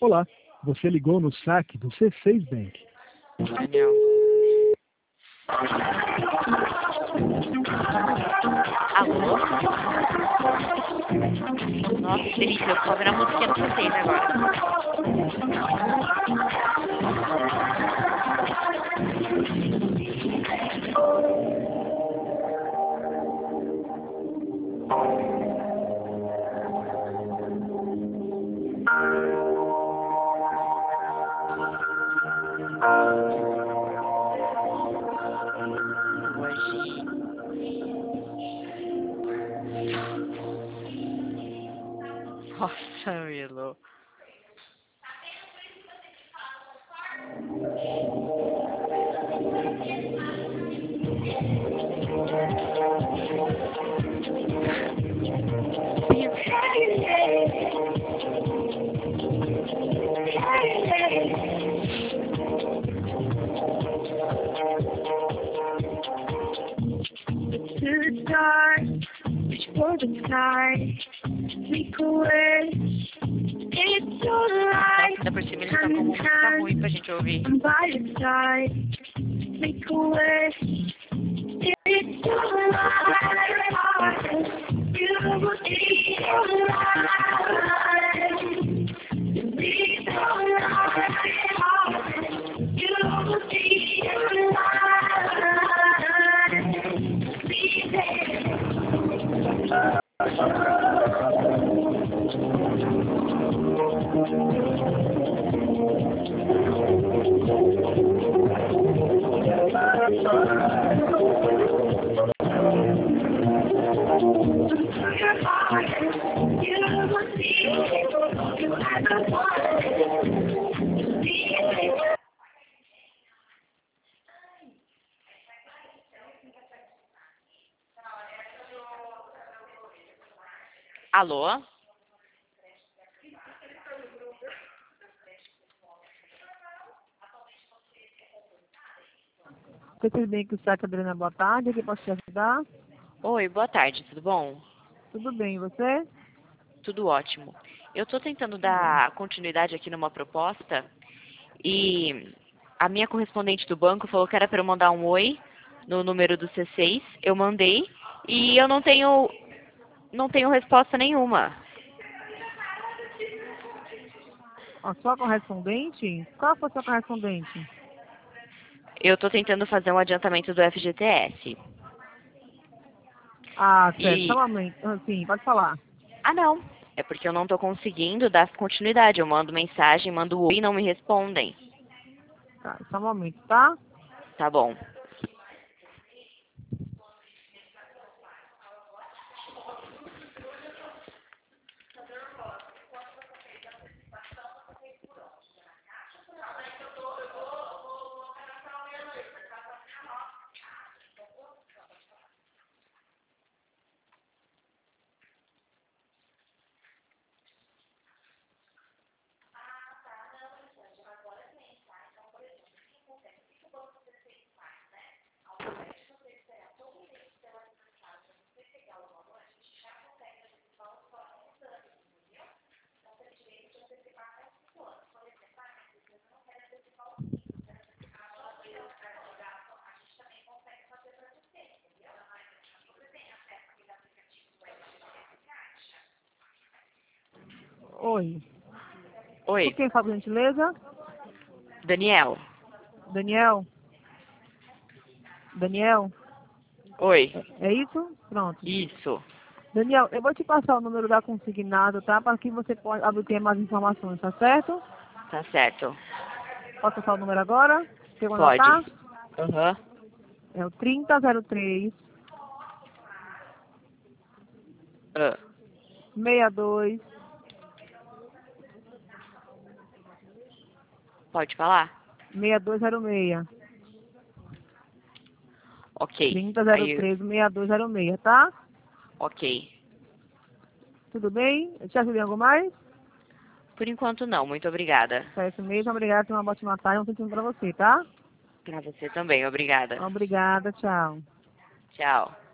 Olá, você ligou no saque do C6 Bank. Daniel. Alô? Nossa, que delícia. Eu tô ouvindo a musiquinha do C6 agora. Hoje. Nossa, Willow. To the stars, reach for the sky, make a wish, it's alright. Ainda por cima eles tocam música ruim pra gente ouvir. I'm by your side, make a wish, it's alright. You will be alright. You'll be alright. You will be alright. Alô? Vocês bem que o saque, Adriana, boa tarde, aqui posso te ajudar? Oi, boa tarde, tudo bom? Tudo bem, e você? Tudo ótimo. Eu tô tentando dar continuidade aqui numa proposta e a minha correspondente do banco falou que era para eu mandar um oi no número do C6. Eu mandei e eu não tenho resposta nenhuma. A sua correspondente? Qual foi a sua correspondente? Eu tô tentando fazer um adiantamento do FGTS. Ah, certo, E só um momento. Sim, pode falar. não, é porque eu não tô conseguindo dar continuidade. Eu mando mensagem, mando oi e não me respondem. Tá, só um momento, tá? Tá bom. Oi. Oi, Por quem, por gentileza? Daniel. Daniel? Daniel? Oi, É isso? Pronto. isso. Daniel, eu vou te passar o número da consignado, tá? Para que você possa obter mais informações, tá certo? Tá certo. Posso passar o número agora? Quer Pode. anotar? Aham. É o 3003 Ah, 62 pode falar? 6206. Ok. Aí, 3003 6206, tá? ok. Tudo bem? Eu te ajudo em algo mais? Por enquanto não, muito obrigada. É isso mesmo, obrigada. Tenha uma ótima tarde. Um sentido para você, tá? Pra você também, obrigada. Obrigada, tchau. Tchau.